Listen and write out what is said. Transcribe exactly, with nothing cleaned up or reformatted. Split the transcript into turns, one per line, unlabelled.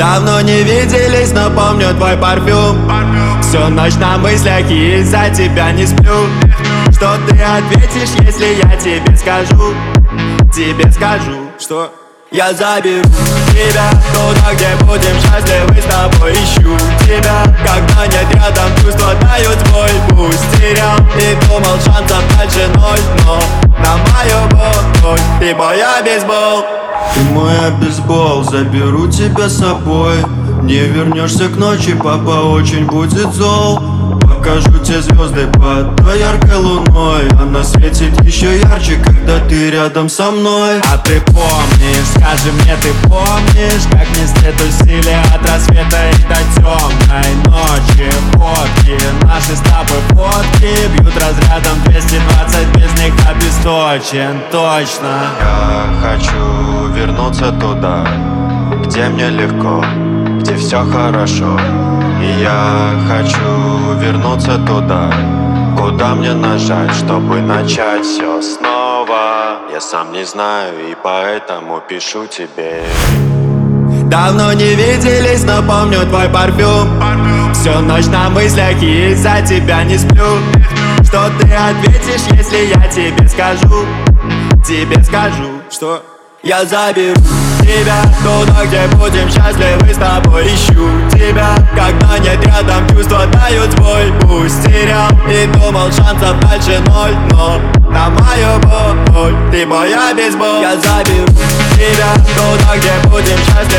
Давно не виделись, но помню твой парфюм. Всю ночь на мыслях и из-за тебя не сплю. Что ты ответишь, если я тебе скажу? Тебе скажу, что я заберу тебя туда, где будем счастливы с тобой. Ищу тебя, когда нет рядом, чувства дают свой пусть терял. И думал, шансов дальше ноль, но на мою боль ты моя бейсбол.
Ты мой бейсбол, заберу тебя с собой. Не вернешься к ночи, папа очень будет зол. Покажу тебе звезды под той яркой луной. Она светит еще ярче, когда ты рядом со мной.
А ты помнишь, скажи мне, ты помнишь, как не след усилия от рассвета и до темной ночи? Фотки, наши с тобой фотки бьют разрядом двести двадцать, без них обесточен, точно.
Я хочу вернуться туда, где мне легко, где все хорошо. И я хочу вернуться туда, куда мне нажать, чтобы начать все снова. Я сам не знаю и поэтому пишу тебе.
Давно не виделись, но помню твой парфюм. Всю ночь на мыслях и из-за тебя не сплю. Что ты ответишь, если я тебе скажу? Тебе скажу, что я заберу тебя туда, где будем счастливы с тобой. Ищу тебя, когда нет рядом, чувства дают свой пусть терял. И думал, шансов дальше ноль, но на мою боль ты моя бейсбол. Я заберу тебя туда, где будем счастливы